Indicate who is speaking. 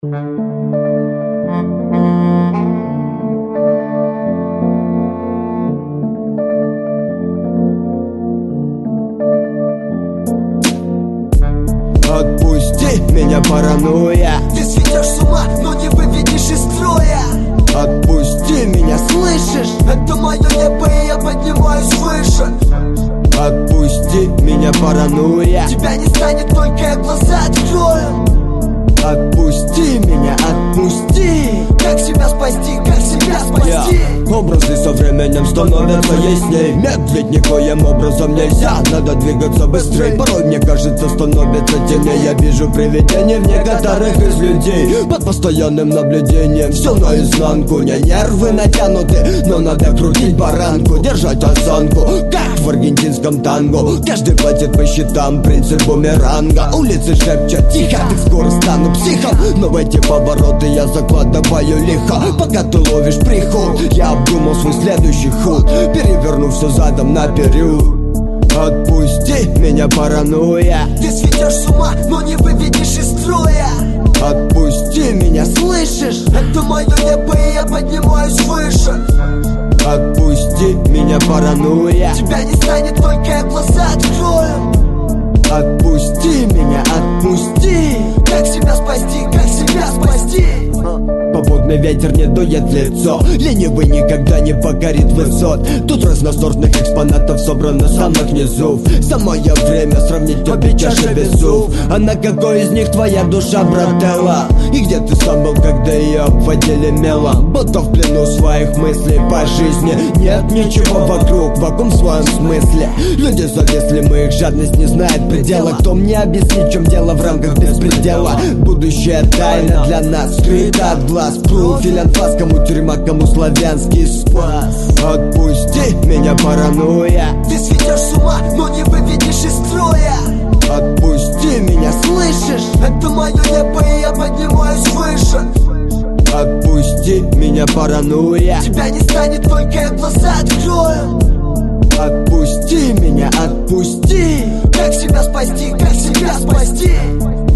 Speaker 1: Отпусти меня, паранойя.
Speaker 2: Ты светишь с ума, но не выведешь из строя.
Speaker 1: Отпусти меня, слышишь?
Speaker 2: Это мое небо, и я поднимаюсь выше.
Speaker 1: Отпусти меня, паранойя.
Speaker 2: Тебя не станет, только я глаза открою.
Speaker 1: Отпусти меня, отпусти.
Speaker 2: Как себя спасти, как себя спасти?
Speaker 1: Образы со временем становятся ясней. Медлить никоим образом нельзя, надо двигаться быстрее. Порой мне кажется, становится темнее. Я вижу привидения в некоторых из людей. Под постоянным наблюдением все наизнанку. Не нервы натянуты, но надо крутить баранку. Держать осанку, как в аргентинском танго. Каждый платит по счетам, принцип бумеранга. Улицы шепчут тихо, ты скоро стану психом. Но в эти повороты я закладываю лихо. Пока ты ловишь приход, я обдумал свой следующий ход, переверну все задом наперед. Отпусти меня, паранойя.
Speaker 2: Ты светишь с ума, но не выведешь из строя.
Speaker 1: Отпусти меня, слышишь?
Speaker 2: Это мое небо, и я поднимаюсь выше.
Speaker 1: Отпусти меня, паранойя.
Speaker 2: Тебя не станет, только я глаза открою.
Speaker 1: Отпусти меня, отпусти.
Speaker 2: Как себя спасти, как себя спасти?
Speaker 1: Попутный ветер не дует в лицо. Ленивый никогда не покорит высот. Тут разносортных экспонатов собрано с самых низов. Самое время сравнить обе чаши весов. А на какой из них твоя душа, брателла? И где ты сам был, когда ее обводили мелом? Будто в плену своих мыслей по жизни. Нет ничего вокруг, вакуум в своем смысле. Люди зависли, мы их жадность не знает предела. Кто мне объяснит, в чем дело в рамках беспредела? Будущее тайна для нас, скрыта от глаз. Профиль анфас, кому тюрьма, кому славянский спас. Отпусти меня, паранойя.
Speaker 2: Ты светишь с ума, но не выведешь из строя.
Speaker 1: Отпусти меня, слышишь?
Speaker 2: Это мое небо, и я поднимаюсь выше.
Speaker 1: Отпусти меня, паранойя.
Speaker 2: Тебя не станет, только я глаза открою.
Speaker 1: Отпусти меня, отпусти.
Speaker 2: Как себя спасти, как себя спасти?